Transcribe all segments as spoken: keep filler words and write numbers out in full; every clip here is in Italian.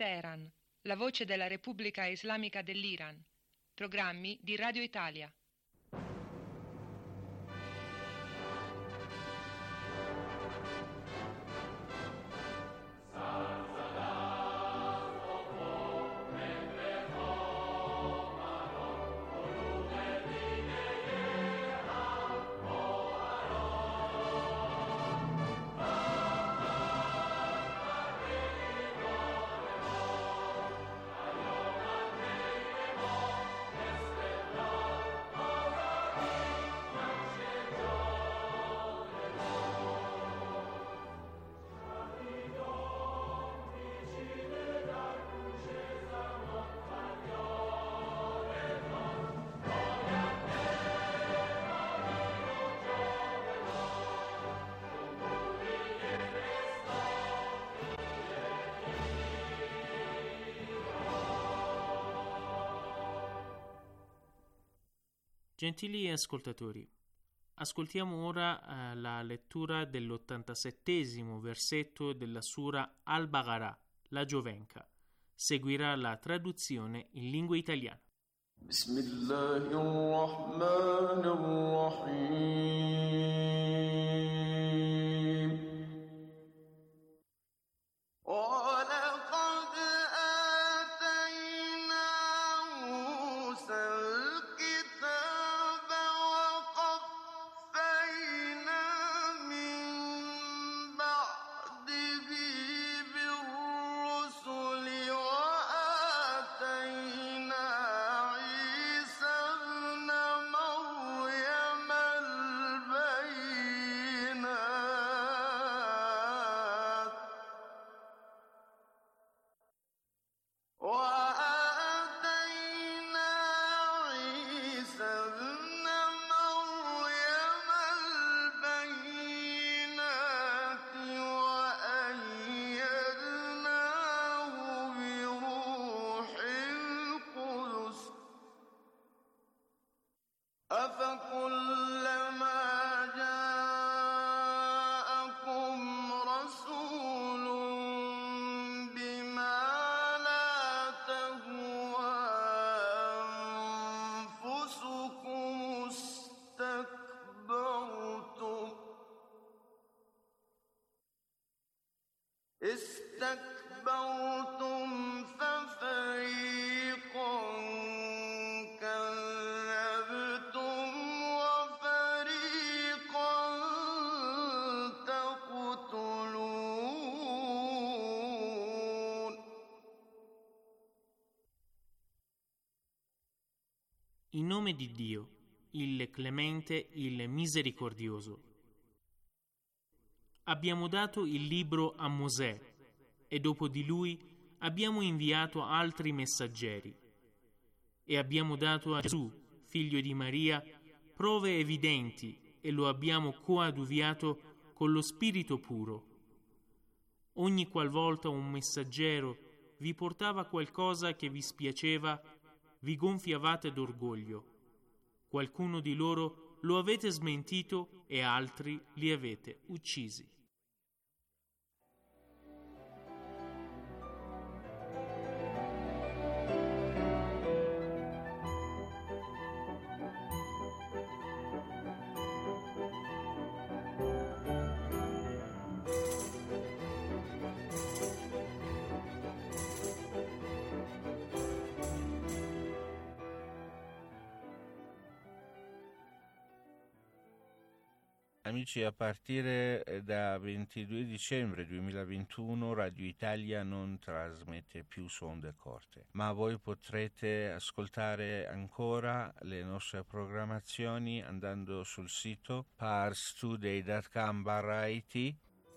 Teheran, la voce della Repubblica Islamica dell'Iran. Programmi di Radio Italia. Gentili ascoltatori, ascoltiamo ora eh, la lettura dell'ottantasettesimo versetto della Sura Al-Baqarah, la Giovenca. Seguirà la traduzione in lingua italiana. Bismillahirrahmanirrahim. استكبرتم ففريقا كذبتم وفريقا تقتلون. In nome di Dio, il Clemente, il Misericordioso. Abbiamo dato il libro a Mosè e dopo di lui abbiamo inviato altri messaggeri e abbiamo dato a Gesù, figlio di Maria, prove evidenti e lo abbiamo coadiuviato con lo spirito puro. Ogni qualvolta un messaggero vi portava qualcosa che vi spiaceva, vi gonfiavate d'orgoglio. Qualcuno di loro lo avete smentito e altri li avete uccisi. Amici, a partire da ventidue dicembre duemilaventuno Radio Italia non trasmette più su onde corte, ma voi potrete ascoltare ancora le nostre programmazioni andando sul sito parstoday punto com barra it.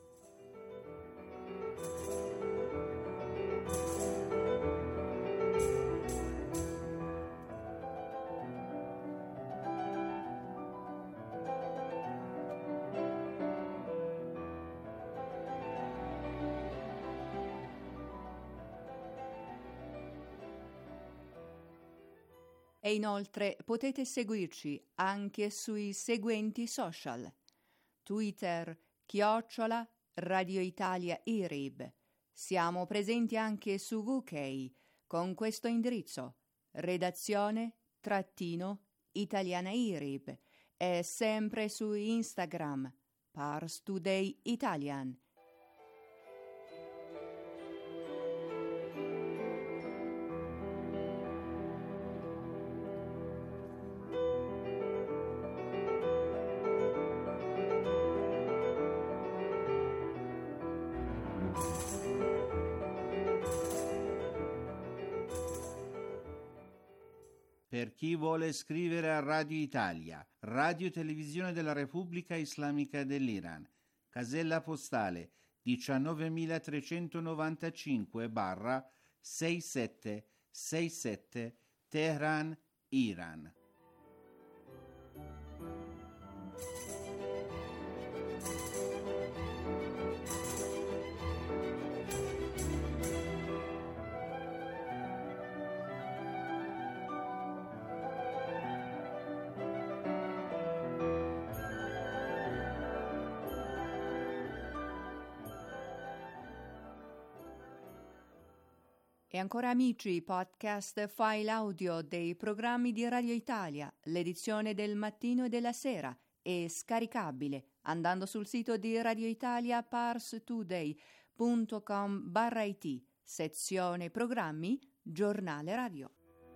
E inoltre potete seguirci anche sui seguenti social: Twitter chiocciola Radio Italia I R I B, Siamo presenti anche su U K con questo indirizzo: redazione trattino italiana I R I B, e sempre su Instagram Pars Today Italian. Per chi vuole scrivere a Radio Italia, Radio Televisione della Repubblica Islamica dell'Iran, casella postale diciannovemilatrecentonovantacinque sessantasette Teheran, Iran. E ancora amici, podcast file audio dei programmi di Radio Italia, l'edizione del mattino e della sera, è scaricabile andando sul sito di Radio Italia parstoday punto com barra it, sezione programmi, giornale radio.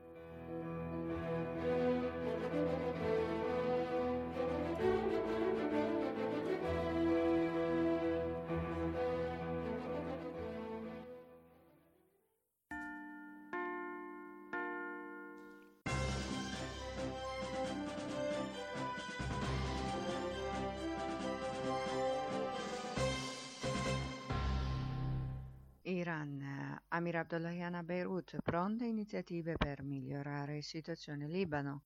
Iran, Amir Abdollahian a Beirut, pronte iniziative per migliorare situazione in Libano.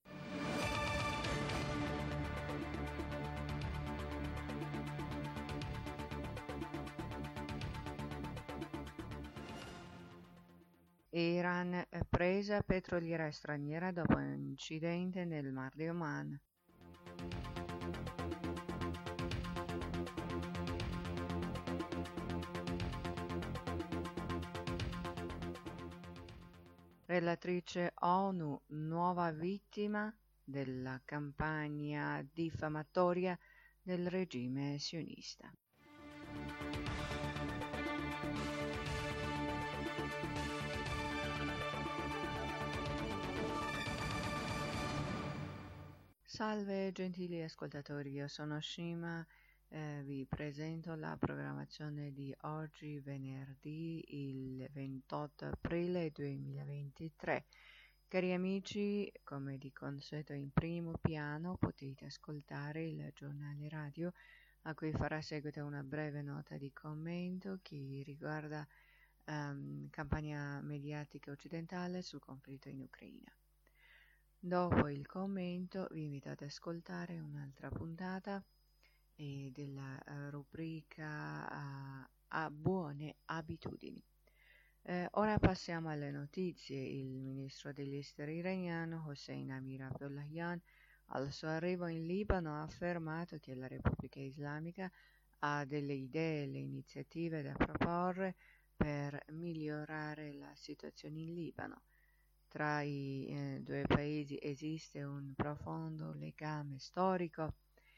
Iran, presa petroliera straniera dopo un incidente nel Mar di Oman. Relatrice ONU, nuova vittima della campagna diffamatoria del regime sionista. Salve gentili ascoltatori, io sono Shima. Eh, vi presento la programmazione di oggi, venerdì il ventotto aprile duemilaventitré. Cari amici, come di consueto in primo piano potete ascoltare il giornale radio, a cui farà seguito una breve nota di commento che riguarda um, campagna mediatica occidentale sul conflitto in Ucraina. Dopo il commento vi invito ad ascoltare un'altra puntata e della uh, rubrica uh, a buone abitudini. Eh, ora passiamo alle notizie. Il ministro degli esteri iraniano Hossein Amir Abdollahian al suo arrivo in Libano ha affermato che la Repubblica Islamica ha delle idee e le iniziative da proporre per migliorare la situazione in Libano. Tra i eh, due paesi esiste un profondo legame storico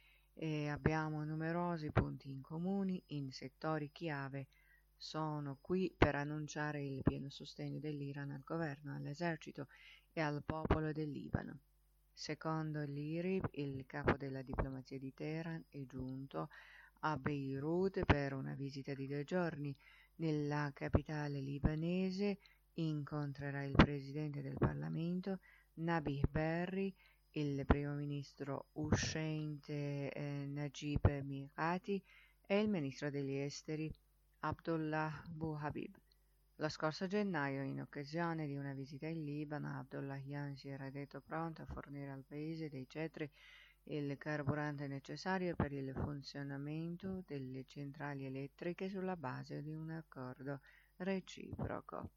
e abbiamo numerosi punti in comune in settori chiave. Sono qui per annunciare il pieno sostegno dell'Iran al governo, all'esercito e al popolo del Libano. Secondo l'I R I B, il capo della diplomazia di Teheran è giunto a Beirut per una visita di due giorni. Nella capitale libanese incontrerà il presidente del Parlamento, Nabih Berri, il primo ministro uscente eh, Najib Mikati e il ministro degli esteri Abdullah Buhabib. Lo scorso gennaio, in occasione di una visita in Libano, Abdollahian si era detto pronto a fornire al paese dei cetri il carburante necessario per il funzionamento delle centrali elettriche sulla base di un accordo reciproco.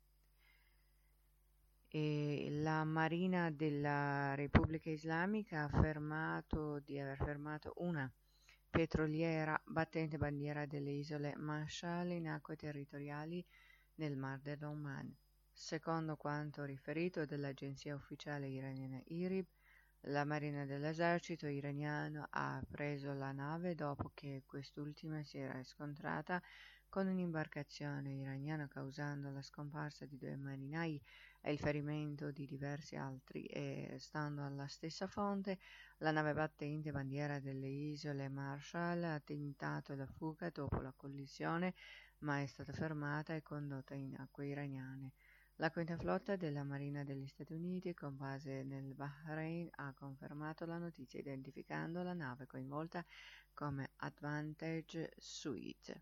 E la Marina della Repubblica Islamica ha affermato di aver fermato una petroliera battente bandiera delle isole Marshall in acque territoriali nel Mar dell'Oman. Secondo quanto riferito dall'agenzia ufficiale iraniana I R I B, la Marina dell'esercito iraniano ha preso la nave dopo che quest'ultima si era scontrata con un'imbarcazione iraniana, causando la scomparsa di due marinai e il ferimento di diversi altri, e stando alla stessa fonte la nave battente bandiera delle isole Marshall ha tentato la fuga dopo la collisione, ma è stata fermata e condotta in acque iraniane. La quinta flotta della Marina degli Stati Uniti, con base nel Bahrain, ha confermato la notizia identificando la nave coinvolta come Advantage Suite.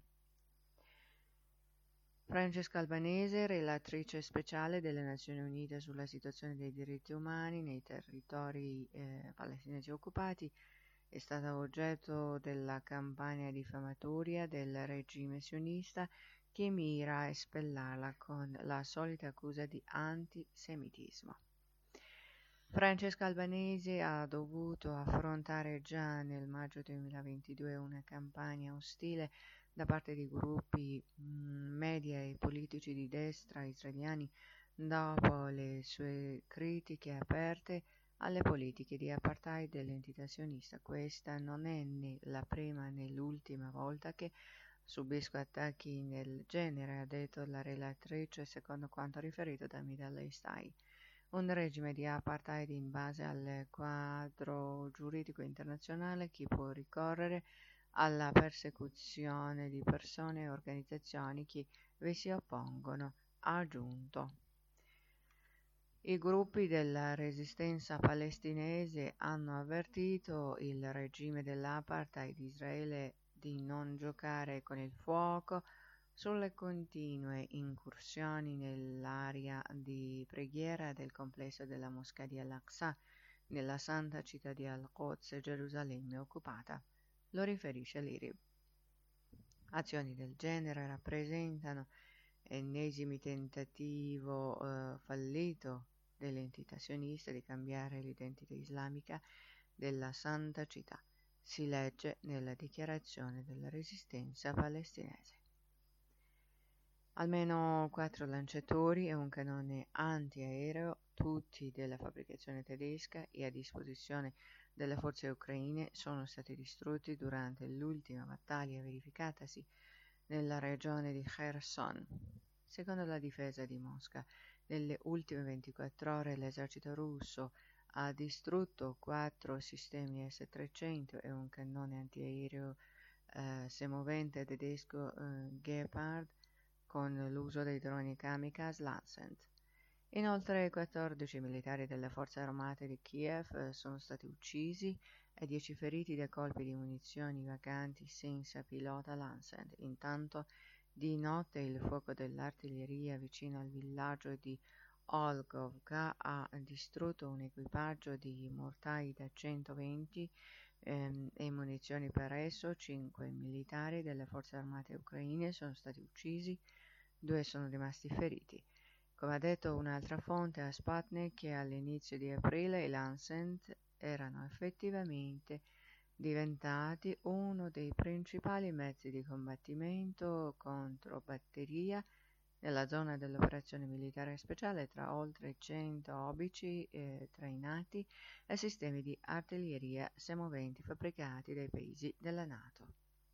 Francesca Albanese, relatrice speciale delle Nazioni Unite sulla situazione dei diritti umani nei territori eh, palestinesi occupati, è stata oggetto della campagna diffamatoria del regime sionista che mira a espellarla con la solita accusa di antisemitismo. Francesca Albanese ha dovuto affrontare già nel maggio duemilaventidue una campagna ostile da parte di gruppi mh, media e politici di destra israeliani dopo le sue critiche aperte alle politiche di apartheid dell'entità sionista. Questa non è né la prima né l'ultima volta che subisco attacchi del genere, ha detto la relatrice, secondo quanto riferito da Middle East Eye. Un regime di apartheid in base al quadro giuridico internazionale che può ricorrere alla persecuzione di persone e organizzazioni che vi si oppongono, ha aggiunto. I gruppi della resistenza palestinese hanno avvertito il regime dell'apartheid di Israele di non giocare con il fuoco sulle continue incursioni nell'area di preghiera del complesso della Moschea di Al-Aqsa nella santa città di Al-Quds, Gerusalemme occupata. Lo riferisce l'I R I B. Azioni del genere rappresentano ennesimi tentativo eh, fallito dell'entità sionista di cambiare l'identità islamica della santa città, si legge nella dichiarazione della resistenza palestinese. Almeno quattro lanciatori e un cannone antiaereo, tutti della fabbricazione tedesca e a disposizione delle forze ucraine, sono stati distrutti durante l'ultima battaglia verificatasi nella regione di Kherson. Secondo la difesa di Mosca, nelle ultime ventiquattro ore l'esercito russo ha distrutto quattro sistemi S trecento e un cannone antiaereo eh, semovente tedesco eh, Gepard con l'uso dei droni kamikaze Lancet. Inoltre quattordici militari delle forze armate di Kiev eh, sono stati uccisi e dieci feriti da colpi di munizioni vaganti senza pilota Lancet. Intanto di notte il fuoco dell'artiglieria vicino al villaggio di Olgovka ha distrutto un equipaggio di mortai da centoventi ehm, e munizioni per esso. Cinque militari delle forze armate ucraine sono stati uccisi, due sono rimasti feriti. Come ha detto un'altra fonte a Sputnik, che all'inizio di aprile i Lancet erano effettivamente diventati uno dei principali mezzi di combattimento contro batteria nella zona dell'operazione militare speciale, tra oltre cento obici eh, trainati e sistemi di artiglieria semoventi fabbricati dai paesi della NATO.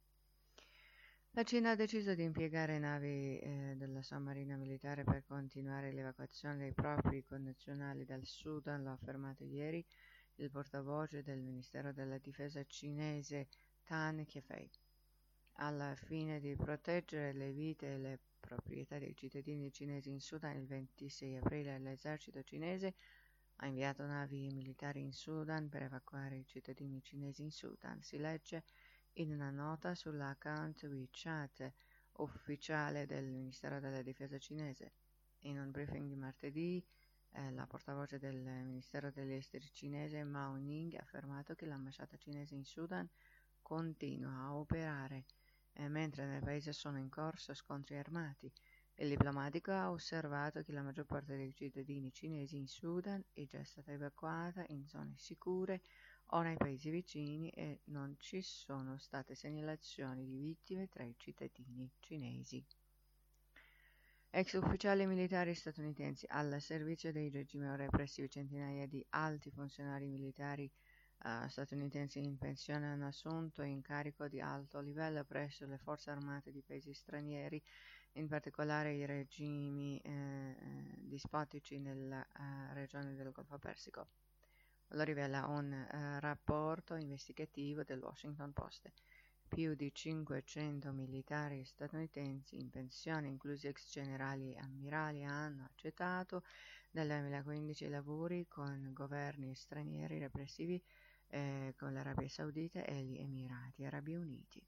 La Cina ha deciso di impiegare navi eh, della sua marina militare per continuare l'evacuazione dei propri connazionali dal Sudan, l'ha affermato ieri il portavoce del Ministero della Difesa cinese Tan Kefei. Alla fine di proteggere le vite e le proprietà dei cittadini cinesi in Sudan, il ventisei aprile l'esercito cinese ha inviato navi militari in Sudan per evacuare i cittadini cinesi in Sudan. Si legge in una nota sull'account WeChat ufficiale del Ministero della Difesa cinese. In un briefing di martedì, eh, la portavoce del Ministero degli Esteri cinese Mao Ning ha affermato che l'ambasciata cinese in Sudan continua a operare eh, mentre nel paese sono in corso scontri armati. Il diplomatico ha osservato che la maggior parte dei cittadini cinesi in Sudan è già stata evacuata in zone sicure o nei paesi vicini e non ci sono state segnalazioni di vittime tra i cittadini cinesi. Ex ufficiali militari statunitensi al servizio dei regimi repressivi. Centinaia di alti funzionari militari uh, statunitensi in pensione hanno assunto incarico di alto livello presso le forze armate di paesi stranieri, in particolare i regimi eh, dispotici nella uh, regione del Golfo Persico. Lo rivela un uh, rapporto investigativo del Washington Post. Più di cinquecento militari statunitensi in pensione, inclusi ex generali e ammirali, hanno accettato nel duemilaquindici lavori con governi stranieri repressivi eh, con l'Arabia Saudita e gli Emirati Arabi Uniti.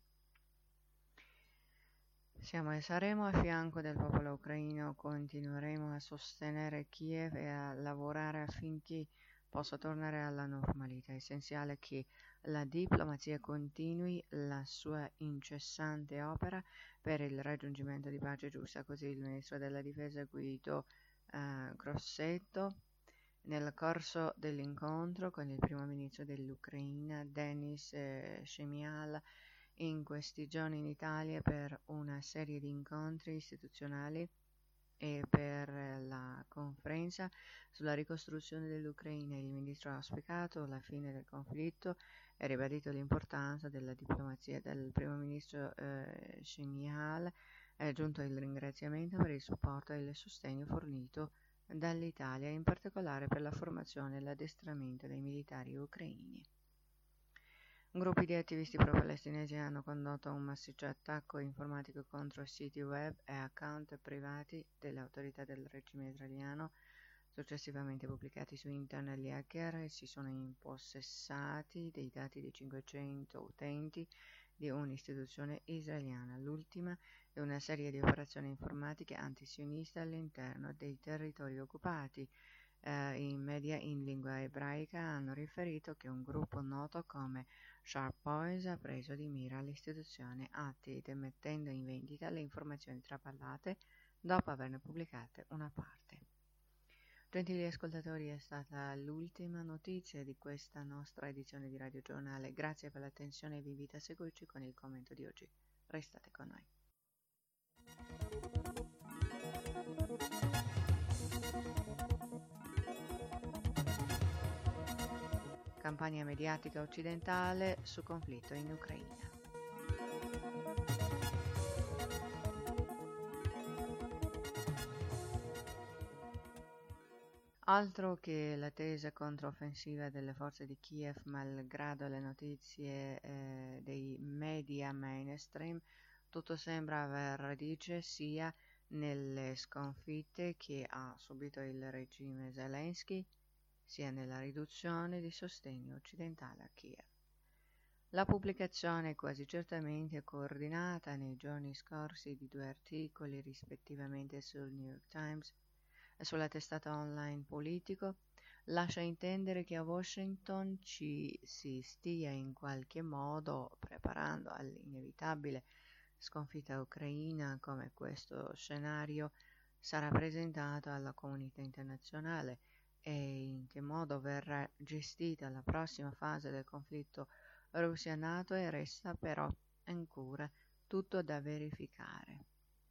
Siamo e saremo a fianco del popolo ucraino, continueremo a sostenere Kiev e a lavorare affinché possa tornare alla normalità. È essenziale che la diplomazia continui la sua incessante opera per il raggiungimento di pace giusta, così il ministro della difesa Guido eh, Grossetto nel corso dell'incontro con il primo ministro dell'Ucraina Denis eh, Shmyhal in questi giorni in Italia per una serie di incontri istituzionali e per la conferenza sulla ricostruzione dell'Ucraina. Il ministro ha auspicato la fine del conflitto e ribadito l'importanza della diplomazia. Dal primo ministro eh, Shmyhal è giunto il ringraziamento per il supporto e il sostegno fornito dall'Italia, in particolare per la formazione e l'addestramento dei militari ucraini. Gruppi di attivisti pro-palestinesi hanno condotto un massiccio attacco informatico contro siti web e account privati delle autorità del regime israeliano. Successivamente pubblicati su internet, gli hacker si sono impossessati dei dati di cinquecento utenti di un'istituzione israeliana. L'ultima è una serie di operazioni informatiche antisioniste all'interno dei territori occupati. Uh, in media in lingua ebraica hanno riferito che un gruppo noto come Sharp Boys ha preso di mira l'istituzione Atid, mettendo in vendita le informazioni trapallate dopo averne pubblicate una parte. Gentili ascoltatori, è stata l'ultima notizia di questa nostra edizione di Radio Giornale. Grazie per l'attenzione e vi invito a seguirci con il commento di oggi. Restate con noi. Campagna mediatica occidentale sul conflitto in Ucraina. Altro che la tesa controffensiva delle forze di Kiev, malgrado le notizie eh, dei media mainstream, tutto sembra aver radice sia nelle sconfitte che ha subito il regime Zelensky, sia nella riduzione di sostegno occidentale a Kiev. La pubblicazione quasi certamente coordinata nei giorni scorsi di due articoli rispettivamente sul New York Times e sulla testata online Politico lascia intendere che a Washington ci si stia in qualche modo preparando all'inevitabile sconfitta ucraina, come questo scenario sarà presentato alla comunità internazionale e in che modo verrà gestita la prossima fase del conflitto Russia-NATO, e resta però ancora tutto da verificare.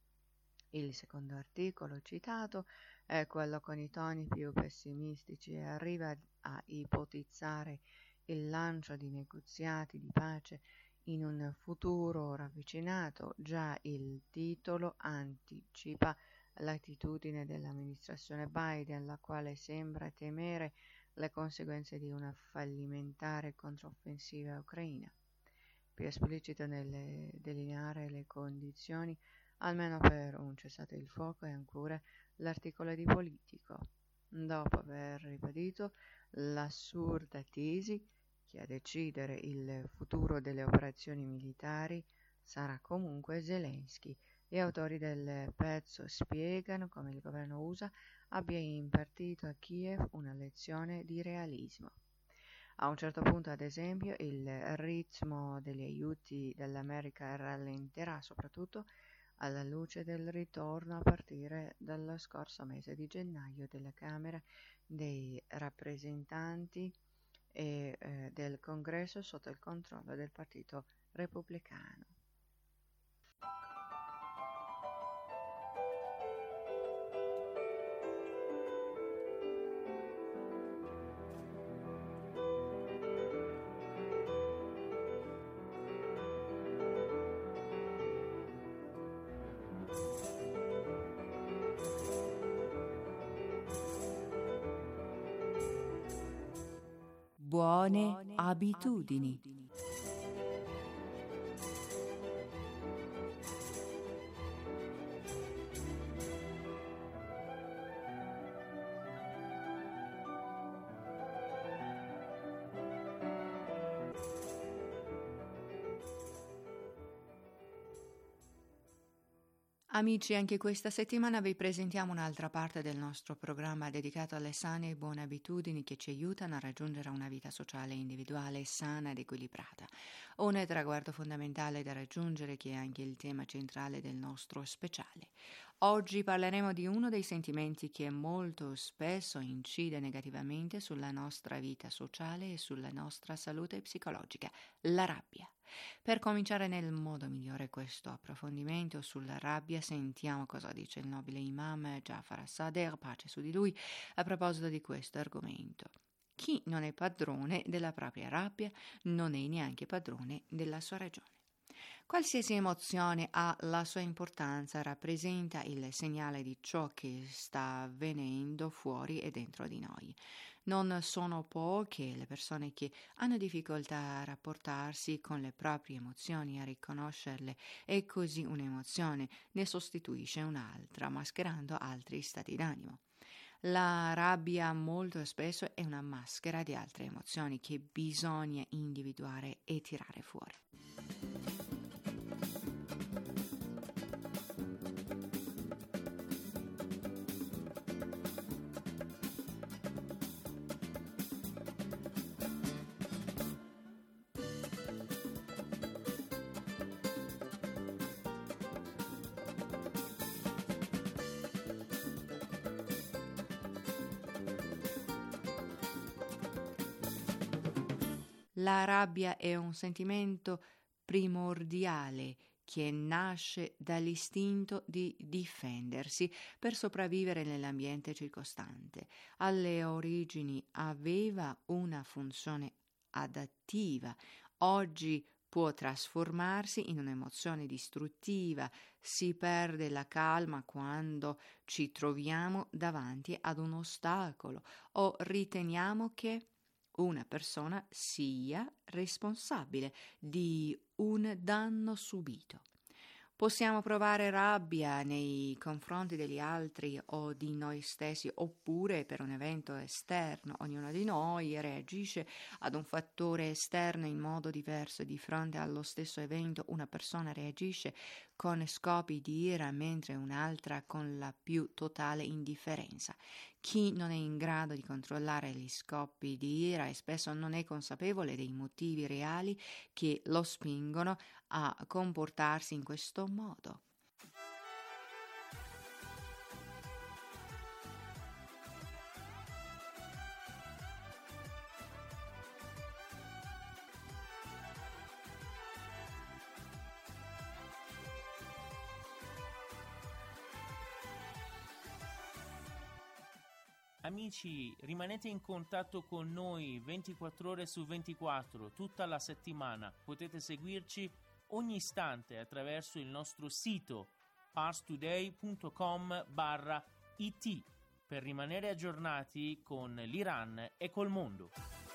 Il secondo articolo citato è quello con i toni più pessimistici e arriva a ipotizzare il lancio di negoziati di pace in un futuro ravvicinato. Già il titolo anticipa l'attitudine dell'amministrazione Biden, la quale sembra temere le conseguenze di una fallimentare controffensiva ucraina. Più esplicito nel delineare le condizioni, almeno per un cessate il fuoco, è ancora l'articolo di Politico. Dopo aver ribadito l'assurda tesi che a decidere il futuro delle operazioni militari sarà comunque Zelensky, gli autori del pezzo spiegano come il governo U S A abbia impartito a Kiev una lezione di realismo. A un certo punto, ad esempio, il ritmo degli aiuti dell'America rallenterà, soprattutto alla luce del ritorno a partire dallo scorso mese di gennaio della Camera dei rappresentanti e eh, del congresso sotto il controllo del Partito Repubblicano. Buone abitudini. Amici, anche questa settimana vi presentiamo un'altra parte del nostro programma dedicato alle sane e buone abitudini che ci aiutano a raggiungere una vita sociale e individuale sana ed equilibrata. Un traguardo fondamentale da raggiungere che è anche il tema centrale del nostro speciale. Oggi parleremo di uno dei sentimenti che molto spesso incide negativamente sulla nostra vita sociale e sulla nostra salute psicologica, la rabbia. Per cominciare nel modo migliore questo approfondimento sulla rabbia, sentiamo cosa dice il nobile imam Jafar al-Sadr, pace su di lui, a proposito di questo argomento. Chi non è padrone della propria rabbia non è neanche padrone della sua ragione. Qualsiasi emozione ha la sua importanza, rappresenta il segnale di ciò che sta avvenendo fuori e dentro di noi. Non sono poche le persone che hanno difficoltà a rapportarsi con le proprie emozioni, a riconoscerle, e così un'emozione ne sostituisce un'altra, mascherando altri stati d'animo. La rabbia molto spesso è una maschera di altre emozioni che bisogna individuare e tirare fuori. La rabbia è un sentimento primordiale che nasce dall'istinto di difendersi per sopravvivere nell'ambiente circostante. Alle origini aveva una funzione adattiva, oggi può trasformarsi in un'emozione distruttiva. Si perde la calma quando ci troviamo davanti ad un ostacolo o riteniamo che una persona sia responsabile di un danno subito. Possiamo provare rabbia nei confronti degli altri o di noi stessi, oppure per un evento esterno. Ognuno di noi reagisce ad un fattore esterno in modo diverso. Di fronte allo stesso evento una persona reagisce con scopi di ira, mentre un'altra con la più totale indifferenza. Chi non è in grado di controllare gli scoppi di ira e spesso non è consapevole dei motivi reali che lo spingono a comportarsi in questo modo. Amici, rimanete in contatto con noi ventiquattro ore su ventiquattro, tutta la settimana. Potete seguirci ogni istante attraverso il nostro sito parstoday.com barra it per rimanere aggiornati con l'Iran e col mondo.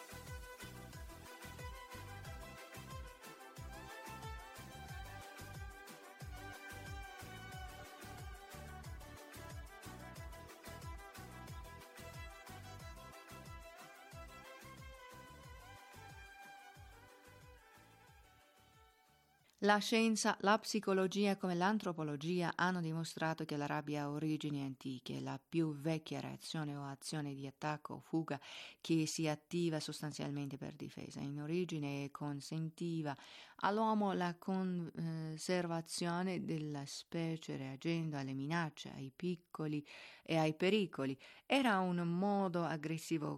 La scienza, la psicologia come l'antropologia hanno dimostrato che la rabbia ha origini antiche, la più vecchia reazione o azione di attacco o fuga che si attiva sostanzialmente per difesa. In origine consentiva all'uomo la conservazione della specie reagendo alle minacce, ai piccoli e ai pericoli. Era un modo aggressivo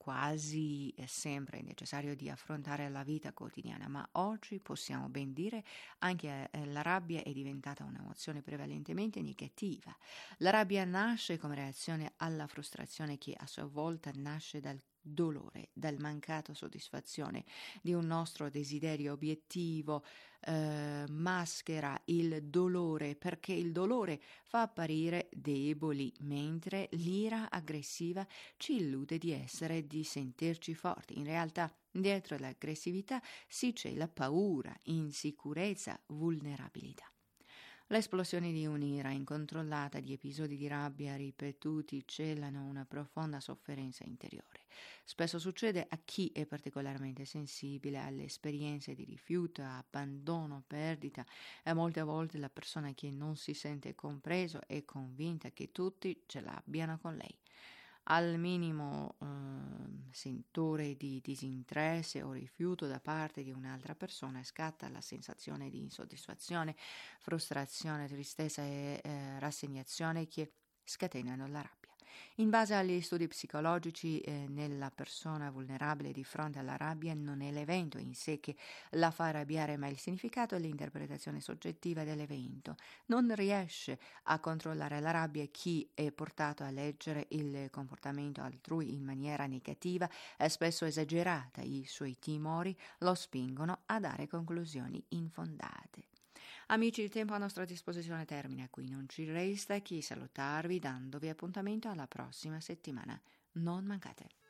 quasi sempre necessario di affrontare la vita quotidiana, ma oggi possiamo ben dire anche eh, la rabbia è diventata un'emozione prevalentemente negativa. La rabbia nasce come reazione alla frustrazione che a sua volta nasce dal dolore, dal mancato soddisfazione di un nostro desiderio obiettivo, eh, maschera il dolore perché il dolore fa apparire deboli, mentre l'ira aggressiva ci illude di essere, di sentirci forti. In realtà, dietro l'aggressività si cela paura, insicurezza, vulnerabilità. L'esplosione di un'ira incontrollata, di episodi di rabbia ripetuti, celano una profonda sofferenza interiore. Spesso succede a chi è particolarmente sensibile alle esperienze di rifiuto, abbandono, perdita, e molte volte la persona che non si sente compreso è convinta che tutti ce l'abbiano con lei. Al minimo eh, sentore di disinteresse o rifiuto da parte di un'altra persona scatta la sensazione di insoddisfazione, frustrazione, tristezza e eh, rassegnazione che scatenano la rabbia. In base agli studi psicologici, eh, nella persona vulnerabile di fronte alla rabbia non è l'evento in sé che la fa arrabbiare, ma il significato e l'interpretazione soggettiva dell'evento. Non riesce a controllare la rabbia chi è portato a leggere il comportamento altrui in maniera negativa e spesso esagerata. I suoi timori lo spingono a dare conclusioni infondate. Amici, il tempo a nostra disposizione termina qui, non ci resta che salutarvi dandovi appuntamento alla prossima settimana. Non mancate.